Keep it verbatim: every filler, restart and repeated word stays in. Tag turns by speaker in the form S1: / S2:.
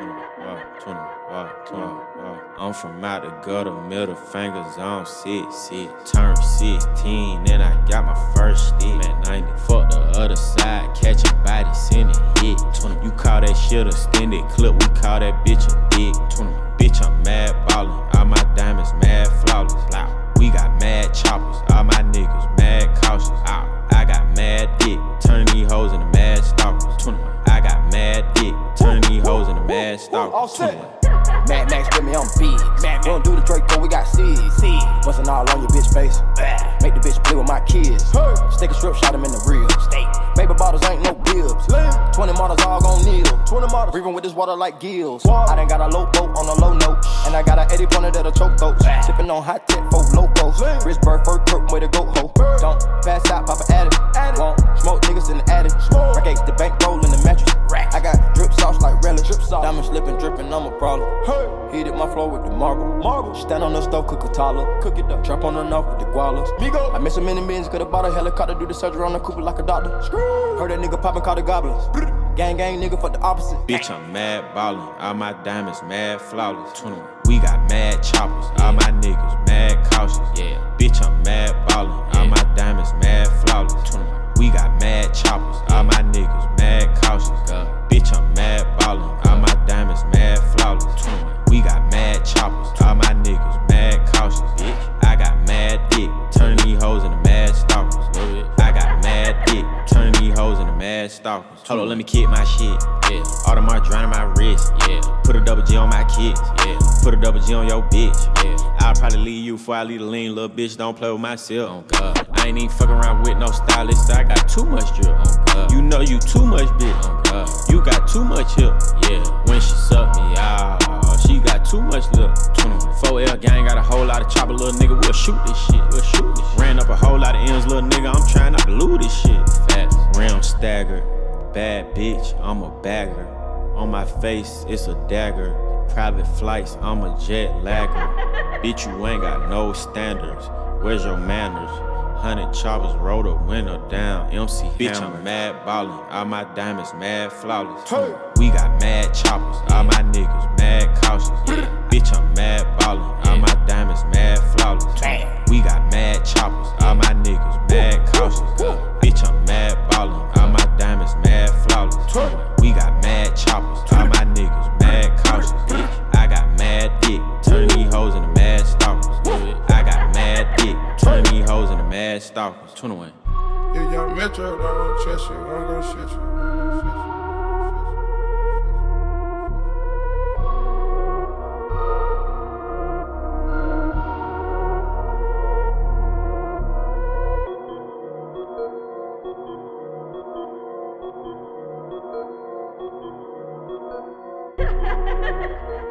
S1: wow, twenty, wow, twenty, wow. I'm from out the gutter, middle fingers on six, six. Turned sixteen, then I got my first stick. Man, ninety, fuck the other side, catch a body, send it hit. twenty, you call that shit a extended clip, we call that bitch a dick. twenty, bitch, I'm mad ballin', all my diamonds mad flawless. Loud. We got mad choppers, all my niggas mad cautious. Ow. I got mad dick, turn these hoes into mad stalkers. twenty-one. I got mad dick, turn these hoes into mad stalkers. twenty-one.
S2: Mad Max with me, I'm big. Mad Don't do the Draco, we got seeds. Bustin' all on your bitch face. Make the bitch play with my kids. Stick a strip, shot him in the real. Baby bottles ain't no bibs. twenty models all gon' kneel. twenty models. Breathing with this water like gills. I done got a low boat on a low note. And I got a eighty pointer that'll choke those. Sippin' on hot tech for locos. Wrist bird, fur, perp, way to go ho. Don't pass out, pop a addict. Won't smoke niggas in the attic. Rack X, the bank roll in the mattress. I got drip sauce like relish. Diamond slippin', drippin', I'm a problem. Heated my floor with the marble. Marble. Stand on the stove, cook a toddler. Cook it up. Trap on the knob with the gualas. Migo. I miss a many millions, coulda bought a helicopter, do the surgery on the Cooper like a doctor. Heard that nigga poppin', call the goblins. Gang, gang, nigga, fuck the opposite.
S1: Bitch, I'm mad ballin', all my diamonds mad flawless. twenty-one. We got mad choppers, all my niggas mad cautious. Yeah. Bitch, I'm mad ballin', all my diamonds mad flawless. twenty-one. We got mad choppers, all my niggas mad cautious. Bitch, I'm mad ballin', all my diamonds mad flawless. twenty-one. We got mad choppers, all my niggas mad cautious. Bitch, I got mad dick, turn these hoes into mad stalkers. I got mad dick, turn these hoes into mad stalkers. Hold on, let me kick my shit. Yeah. Audemars drown in my wrist. Yeah. Put a double G on my kids. Yeah. Put a double G on your bitch. Yeah. I'll probably leave you before I leave the lean, little bitch. Don't play with myself. Oh God. I ain't even fucking around with no stylist. I got too much drip. Oh God. You know you too much bitch. Oh God. You got too much hip. Yeah. When she suck me, ah, she got too much lip. four L gang got a whole lot of chopper, little nigga. We'll shoot this shit. We'll shoot this shit. Ran up a whole lot of M's, little nigga. I'm trying not to lose this shit. Fast. Rim staggered. Bad bitch, I'm a bagger. On my face, it's a dagger. Private flights, I'm a jet lagger. Bitch, you ain't got no standards. Where's your manners? Hundred choppers roll the window down. M C Bitch, Hammer. I'm mad ballin'. All my diamonds mad flawless. Hey. We got mad choppers. All my niggas mad cautious. Yeah. Bitch, I'm mad ballin'. All my diamonds mad flawless. We got mad choppers. All my niggas mad cautious. Bitch, I'm mad ballin'. All my diamonds mad flawless. We got mad choppers. All my niggas mad cautious. Bitch, I got mad dick. Turn these hoes into mad stalkers. I got mad dick. Turn these hoes into mad stalkers. twenty-one.
S3: Yeah, young Metro, don't chest you, I'm gon' shit you.
S4: Ha ha ha ha!